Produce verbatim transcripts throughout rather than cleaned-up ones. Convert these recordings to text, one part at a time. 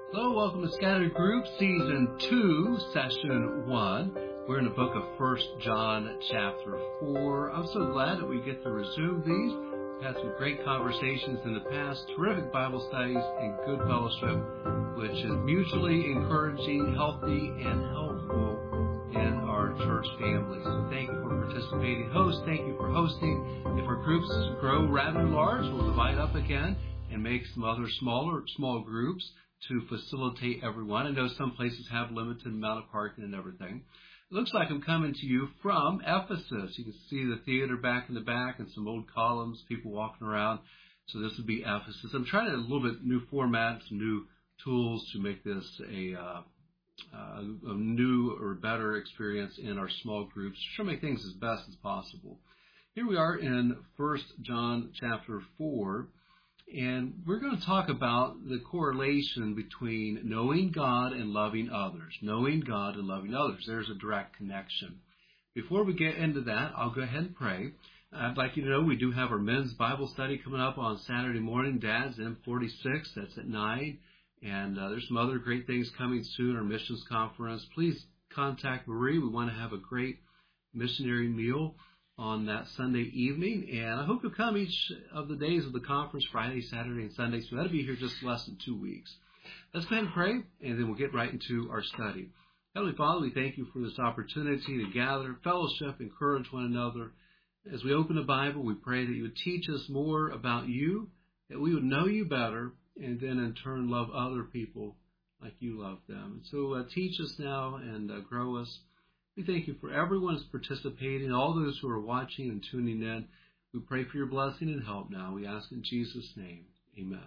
Hello, welcome to Scattered Group, Season two, Session one. We're in the book of First John, Chapter four. I'm so glad that we get to resume these. We've had some great conversations in the past, terrific Bible studies, and good fellowship, which is mutually encouraging, healthy, and helpful in our church family. So thank you for participating. Hosts, thank you for hosting. If our groups grow rather large, we'll divide up again and make some other smaller, small groups to facilitate everyone. I know some places have limited amount of parking and everything. It looks like I'm coming to you from Ephesus. You can see the theater back in the back and some old columns, people walking around. So this would be Ephesus. I'm trying a little bit new format, some new tools to make this a, uh, uh, a new or better experience in our small groups. Try to make things as best as possible. Here we are in First John chapter four. And we're going to talk about the correlation between knowing God and loving others. Knowing God and loving others. There's a direct connection. Before we get into that, I'll go ahead and pray. I'd like you to know we do have our men's Bible study coming up on Saturday morning. Dad's M forty-six. That's at nine. And uh, there's some other great things coming soon. Our missions conference. Please contact Marie. We want to have a great missionary meal on that Sunday evening, and I hope you'll come each of the days of the conference, Friday, Saturday, and Sunday, so that'll be here just less than two weeks. Let's go ahead and pray, and then we'll get right into our study. Heavenly Father, we thank you for this opportunity to gather, fellowship, encourage one another. As we open the Bible, we pray that you would teach us more about you, that we would know you better, and then in turn love other people like you love them. And so uh, teach us now and uh, grow us. We thank you for everyone who's participating, all those who are watching and tuning in. We pray for your blessing and help now. We ask in Jesus' name. Amen.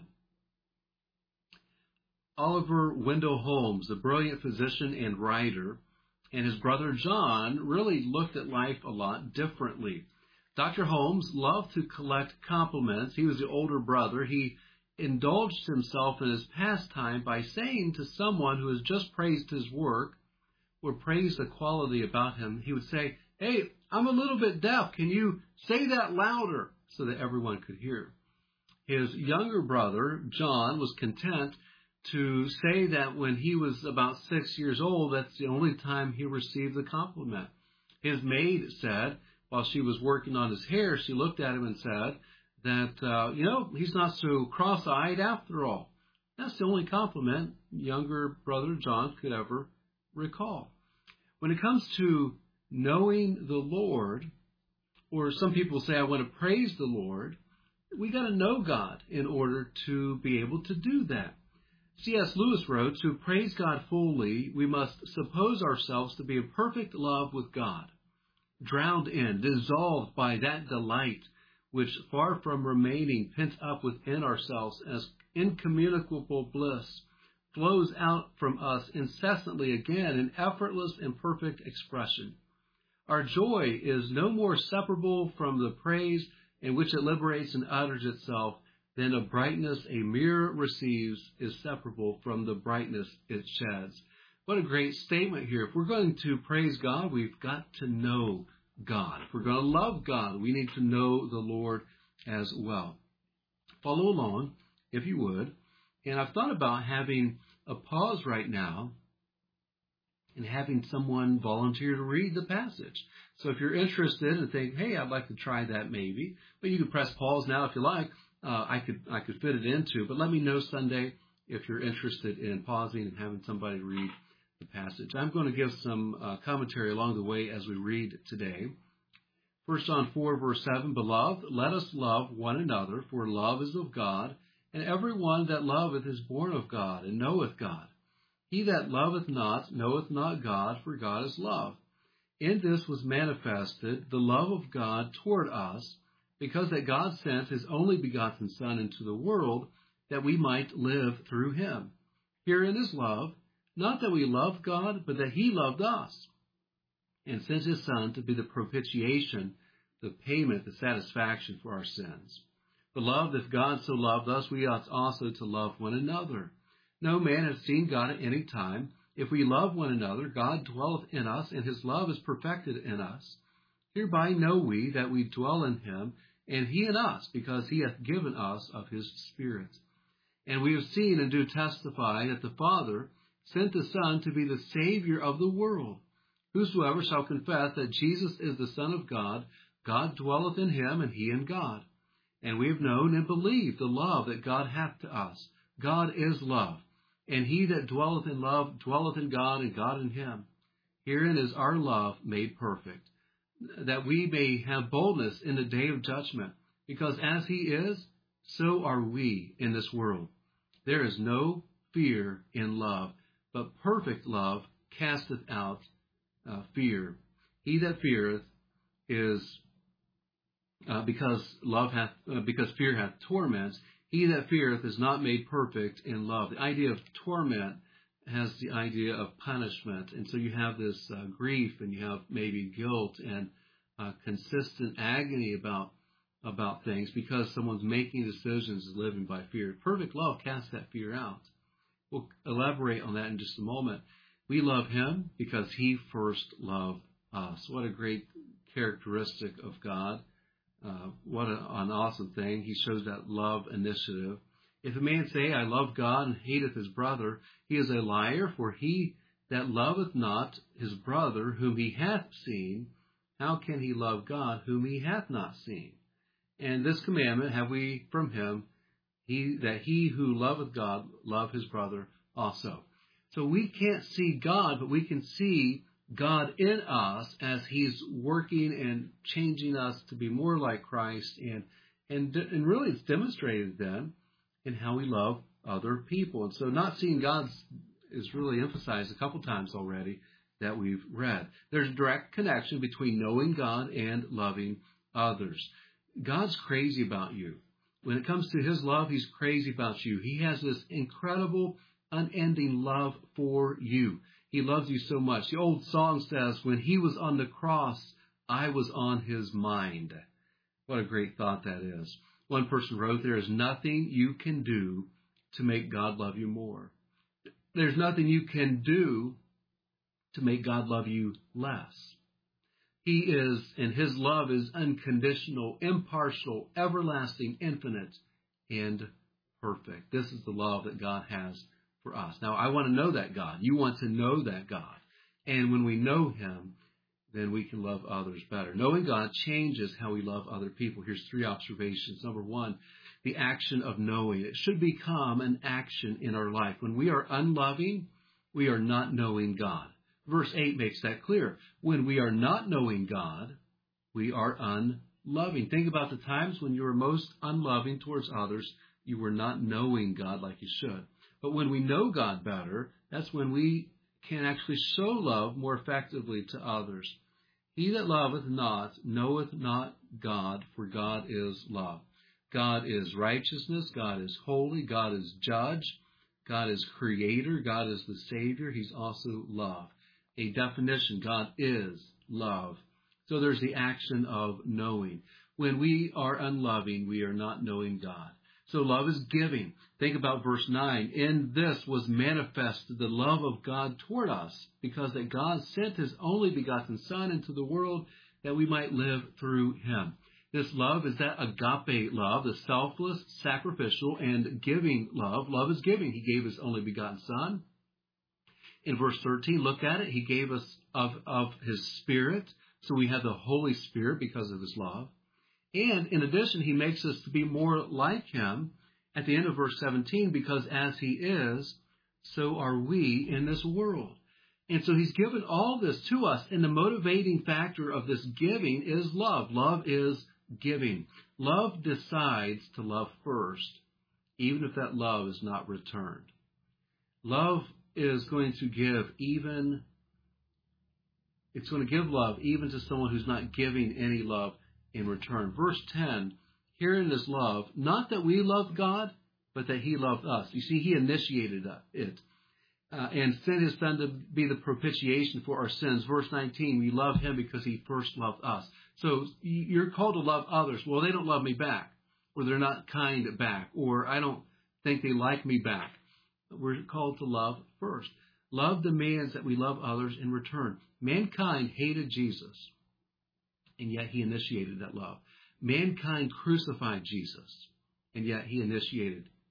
Oliver Wendell Holmes, a brilliant physician and writer, and his brother John really looked at life a lot differently. Doctor Holmes loved to collect compliments. He was the older brother. He indulged himself in his pastime by saying to someone who has just praised his work, or praise the quality about him, he would say, "Hey, I'm a little bit deaf. Can you say that louder?" so that everyone could hear. His younger brother, John, was content to say that when he was about six years old, that's the only time he received the compliment. His maid said, while she was working on his hair, she looked at him and said that, uh, you know, he's not so cross-eyed after all. That's the only compliment younger brother John could ever recall. When it comes to knowing the Lord, or some people say, I want to praise the Lord, we got to know God in order to be able to do that. C S Lewis wrote, to praise God fully, we must suppose ourselves to be in perfect love with God, drowned in, dissolved by that delight, which far from remaining pent up within ourselves as incommunicable bliss, flows out from us incessantly again in effortless and perfect expression. Our joy is no more separable from the praise in which it liberates and utters itself than a brightness a mirror receives is separable from the brightness it sheds. What a great statement here. If we're going to praise God, we've got to know God. If we're going to love God, we need to know the Lord as well. Follow along, if you would. And I've thought about having a pause right now and having someone volunteer to read the passage. So if you're interested and think, hey, I'd like to try that maybe, but you can press pause now if you like. Uh, I could I could fit it into, but let me know Sunday if you're interested in pausing and having somebody read the passage. I'm going to give some uh, commentary along the way as we read today. First John four, verse seven, Beloved, let us love one another, for love is of God, and every one that loveth is born of God, and knoweth God. He that loveth not knoweth not God, for God is love. In this was manifested the love of God toward us, because that God sent his only begotten Son into the world, that we might live through him. Herein is love, not that we loved God, but that he loved us, and sent his Son to be the propitiation, the payment, the satisfaction for our sins. Beloved, if God so loved us, we ought also to love one another. No man has seen God at any time. If we love one another, God dwelleth in us, and his love is perfected in us. Hereby know we that we dwell in him, and he in us, because he hath given us of his Spirit. And we have seen and do testify that the Father sent the Son to be the Savior of the world. Whosoever shall confess that Jesus is the Son of God, God dwelleth in him, and he in God. And we have known and believed the love that God hath to us. God is love. And he that dwelleth in love dwelleth in God, and God in him. Herein is our love made perfect, that we may have boldness in the day of judgment, because as he is, so are we in this world. There is no fear in love, but perfect love casteth out uh, fear. He that feareth is uh, because love hath uh, because fear hath torments. He that feareth is not made perfect in love. The idea of torment has the idea of punishment, and so you have this uh, grief, and you have maybe guilt and uh, consistent agony about about things because someone's making decisions and living by fear. Perfect love casts that fear out. We'll elaborate on that in just a moment. We love him because he first loved us. What a great characteristic of God. Uh, what a, an awesome thing. He shows that love initiative. If a man say, I love God, and hateth his brother, he is a liar, for he that loveth not his brother whom he hath seen, how can he love God whom he hath not seen? And this commandment have we from him, he that he who loveth God love his brother also. So we can't see God, but we can see God in us as he's working and changing us to be more like Christ. And, and, and really it's demonstrated then in how we love other people. And so not seeing God is really emphasized a couple times already that we've read. There's a direct connection between knowing God and loving others. God's crazy about you. When it comes to his love, he's crazy about you. He has this incredible, unending love for you. He loves you so much. The old song says, when he was on the cross, I was on his mind. What a great thought that is. One person wrote, there is nothing you can do to make God love you more. There's nothing you can do to make God love you less. He is, and his love is unconditional, impartial, everlasting, infinite, and perfect. This is the love that God has for us. Now, I want to know that God. You want to know that God. And when we know him, then we can love others better. Knowing God changes how we love other people. Here's three observations. Number one, the action of knowing. It should become an action in our life. When we are unloving, we are not knowing God. Verse eight makes that clear. When we are not knowing God, we are unloving. Think about the times when you were most unloving towards others. You were not knowing God like you should. But when we know God better, that's when we can actually show love more effectively to others. He that loveth not knoweth not God, for God is love. God is righteousness. God is holy. God is judge. God is creator. God is the Savior. He's also love. A definition, God is love. So there's the action of knowing. When we are unloving, we are not knowing God. So love is giving. Think about verse nine. In this was manifested the love of God toward us, because that God sent his only begotten Son into the world that we might live through him. This love is that agape love, the selfless, sacrificial, and giving love. Love is giving. He gave his only begotten Son. In verse thirteen, look at it. He gave us of, of his Spirit. So we have the Holy Spirit because of his love. And in addition, he makes us to be more like him at the end of verse seventeen, because as he is, so are we in this world. And so he's given all this to us. And the motivating factor of this giving is love. Love is giving. Love decides to love first, even if that love is not returned. Love is going to give even, it's going to give love even to someone who's not giving any love in return. Verse ten, herein is love, not that we loved God, but that he loved us. You see, he initiated it uh, and sent his Son to be the propitiation for our sins. Verse nineteen, we love him because he first loved us. So you're called to love others. Well, they don't love me back, or they're not kind back, or I don't think they like me back. We're called to love first. Love demands that we love others in return. Mankind hated Jesus, and yet he initiated that love. Mankind crucified Jesus, and yet he initiated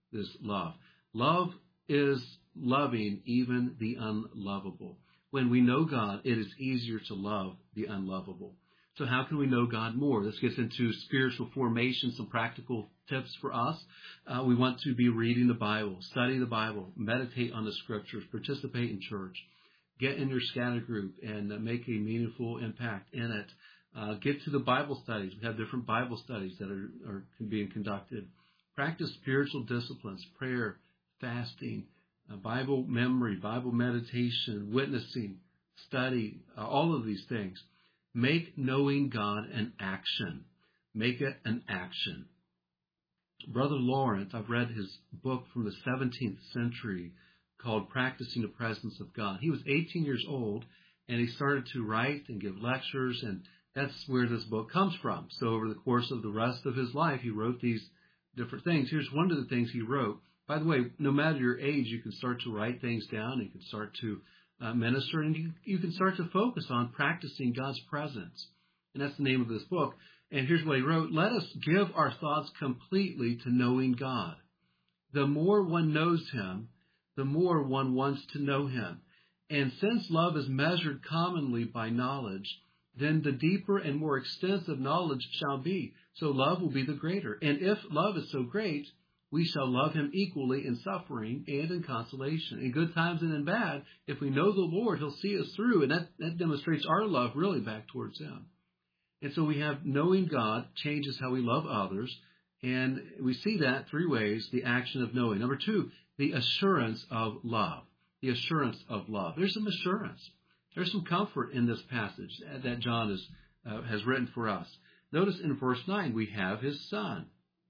this love. Love is loving even the unlovable. When we know God, it is easier to love the unlovable. So how can we know God more? This gets into spiritual formation, some practical tips for us. Uh, we want to be reading the Bible, study the Bible, meditate on the Scriptures, participate in church, get in your scatter group and uh, make a meaningful impact in it. Uh, get to the Bible studies. We have different Bible studies that are, are being conducted. Practice spiritual disciplines, prayer, fasting, uh, Bible memory, Bible meditation, witnessing, study, uh, all of these things. Make knowing God an action. Make it an action. Brother Lawrence, I've read his book from the seventeenth century called Practicing the Presence of God. He was eighteen years old, and he started to write and give lectures, and that's where this book comes from. So over the course of the rest of his life, he wrote these different things. Here's one of the things he wrote. By the way, no matter your age, you can start to write things down. You can start to uh, minister, and you, you can start to focus on practicing God's presence. And that's the name of this book. And here's what he wrote. Let us give our thoughts completely to knowing God. The more one knows him, the more one wants to know him. And since love is measured commonly by knowledge, then the deeper and more extensive knowledge shall be. So love will be the greater. And if love is so great, we shall love him equally in suffering and in consolation, in good times and in bad. If we know the Lord, he'll see us through. And that, that demonstrates our love really back towards him. And so we have knowing God changes how we love others. And we see that three ways, the action of knowing. Number two, the assurance of love. The assurance of love. There's some assurance. There's some comfort in this passage that John is, uh, has written for us. Notice in verse nine, we have his Son.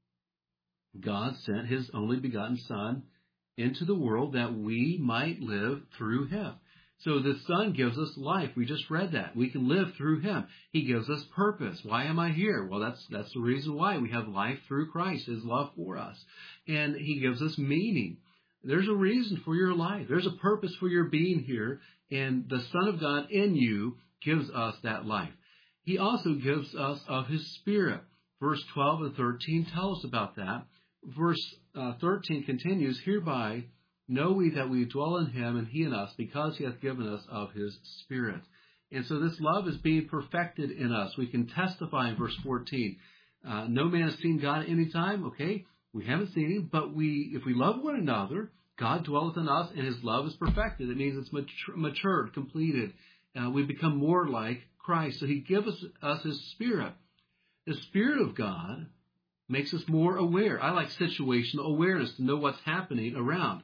God sent his only begotten Son into the world that we might live through him. So the Son gives us life. We just read that. We can live through him. He gives us purpose. Why am I here? Well, that's that's the reason why. We have life through Christ, his love for us. And he gives us meaning. There's a reason for your life. There's a purpose for your being here. And the Son of God in you gives us that life. He also gives us of his Spirit. Verse twelve and thirteen tell us about that. Verse uh, thirteen continues, hereby know we that we dwell in him and he in us, because he hath given us of his Spirit. And so this love is being perfected in us. We can testify in verse fourteen. Uh, no man has seen God at any time. Okay, we haven't seen him, but we, if we love one another, God dwelleth in us, and his love is perfected. It means it's mature, matured, completed. Uh, we become more like Christ. So he gives us, us his Spirit. The Spirit of God makes us more aware. I like situational awareness, to know what's happening around.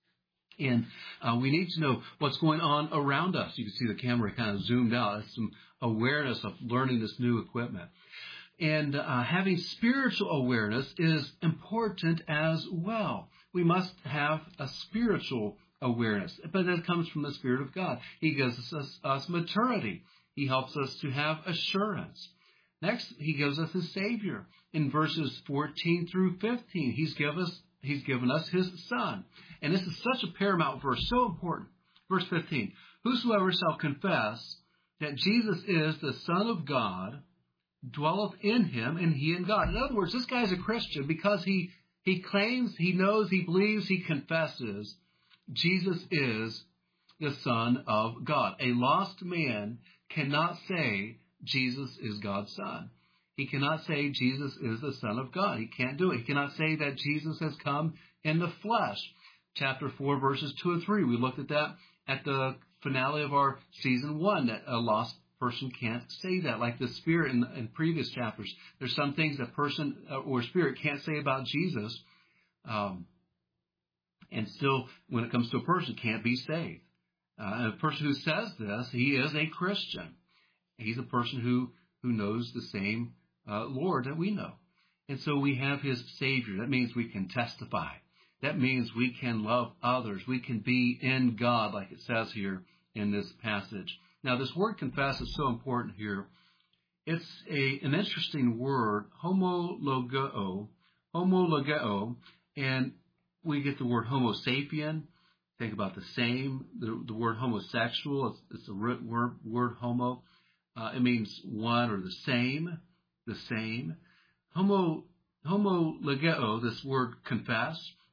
And uh, we need to know what's going on around us. You can see the camera kind of zoomed out. That's some awareness of learning this new equipment. And uh, having spiritual awareness is important as well. We must have a spiritual awareness, but that comes from the Spirit of God. He gives us, us maturity. He helps us to have assurance. Next, he gives us his Savior. In verses fourteen through fifteen, he's given us, he's given us his Son. And this is such a paramount verse, so important. Verse fifteen, whosoever shall confess that Jesus is the Son of God, dwelleth in him, and he in God. In other words, this guy's a Christian because he, he claims, he knows, he believes, he confesses Jesus is the Son of God. A lost man cannot say Jesus is God's Son. He cannot say Jesus is the Son of God. He can't do it. He cannot say that Jesus has come in the flesh. Chapter four, verses two and three. We looked at that at the finale of our season one, that a lost person can't say that. Like the Spirit in, in previous chapters, there's some things that person or Spirit can't say about Jesus, um, and still, when it comes to a person, can't be saved. Uh, and a person who says this, he is a Christian. He's a person who, who knows the same uh, Lord that we know. And so we have his Savior. That means we can testify. That means we can love others. We can be in God, like it says here in this passage. Now, this word confess is so important here. It's a an interesting word, homologeo, homologeo, and we get the word homo sapien. Think about the same. The, the word homosexual, it's, it's a root word, word homo. Uh, it means one or the same, the same. Homo, homologeo, this word confess,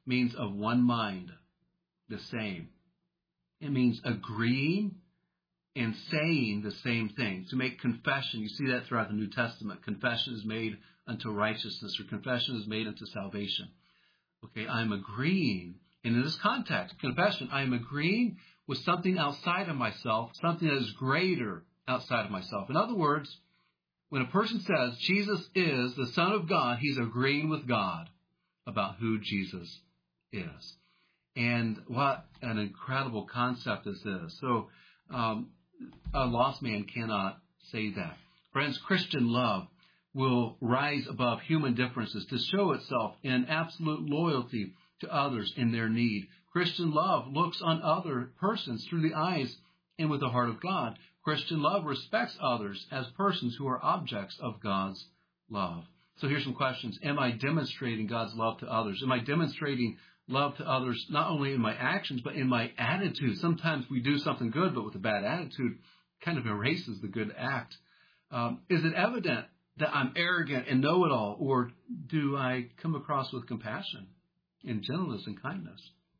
means of one mind, the same. It means agreeing and saying the same thing. To make confession, you see that throughout the New Testament. Confession is made unto righteousness, or confession is made unto salvation. Okay, I'm agreeing, and in this context, confession, I am agreeing with something outside of myself, something that is greater outside of myself. In other words, when a person says Jesus is the Son of God, he's agreeing with God about who Jesus is. And what an incredible concept this is. So um, a lost man cannot say that. Friends, Christian love will rise above human differences to show itself in absolute loyalty to others in their need. Christian love looks on other persons through the eyes and with the heart of God. Christian love respects others as persons who are objects of God's love. So here's some questions. Am I demonstrating God's love to others? Am I demonstrating love to others not only in my actions, but in my attitude? Sometimes we do something good, but with a bad attitude, kind of erases the good act. Um, is it evident that I'm arrogant and know-it-all, or do I come across with compassion and gentleness and kindness?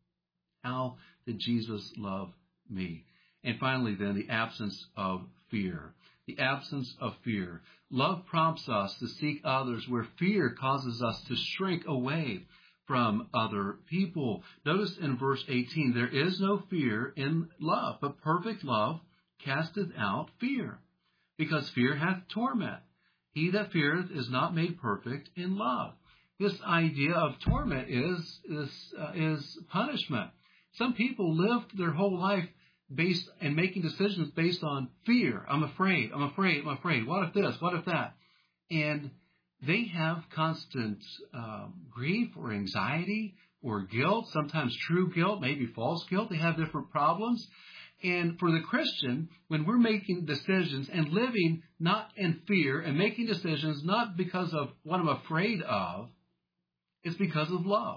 How did Jesus love me? And finally, then, the absence of fear. The absence of fear. Love prompts us to seek others where fear causes us to shrink away from other people. Notice in verse eighteen, there is no fear in love, but perfect love casteth out fear, because fear hath torment. He that feareth is not made perfect in love. This idea of torment is is, uh, is punishment. Some people live their whole life based and making decisions based on fear. I'm afraid, I'm afraid, I'm afraid. What if this? What if that? And they have constant um, grief or anxiety or guilt, sometimes true guilt, maybe false guilt. They have different problems. And for the Christian, when we're making decisions and living not in fear and making decisions not because of what I'm afraid of, it's because of love.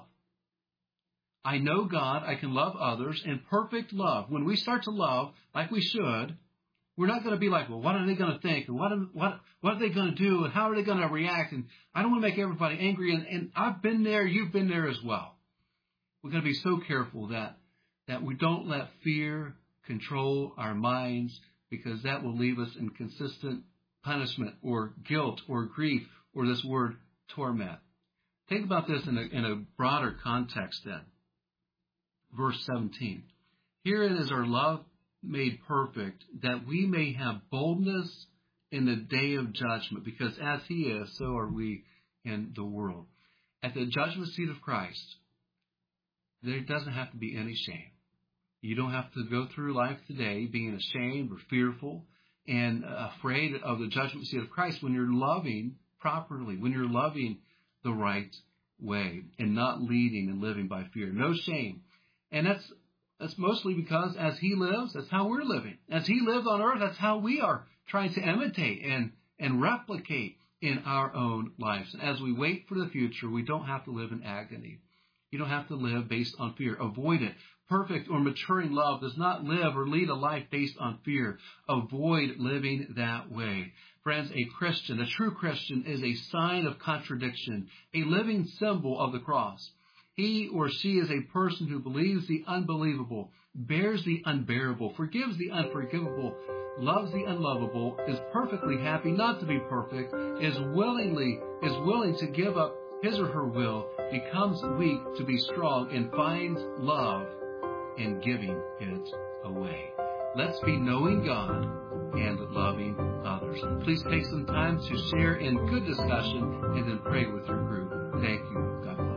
I know God, I can love others in perfect love. When we start to love like we should, we're not going to be like, well, what are they going to think? And what, what, what are they going to do? And how are they going to react? And I don't want to make everybody angry. And, and I've been there, you've been there as well. We're going to be so careful that, that we don't let fear control our minds, because that will leave us in consistent punishment or guilt or grief or this word torment. Think about this in a, in a broader context then. Verse seventeen. Herein is our love made perfect, that we may have boldness in the day of judgment, because as he is, so are we in the world. At the judgment seat of Christ, there doesn't have to be any shame. You don't have to go through life today being ashamed or fearful and afraid of the judgment seat of Christ when you're loving properly, when you're loving the right way and not leading and living by fear. No shame. And that's that's mostly because as he lives, that's how we're living. As he lived on earth, that's how we are trying to imitate and, and replicate in our own lives. And as we wait for the future, we don't have to live in agony. You don't have to live based on fear. Avoid it. Perfect or maturing love does not live or lead a life based on fear. Avoid living that way. Friends, a Christian, a true Christian, is a sign of contradiction, a living symbol of the cross. He or she is a person who believes the unbelievable, bears the unbearable, forgives the unforgivable, loves the unlovable, is perfectly happy not to be perfect, is willingly is willing to give up his or her will, becomes weak to be strong, and finds love in giving it away. Let's be knowing God and loving others. Please take some time to share in good discussion and then pray with your group. Thank you. God bless.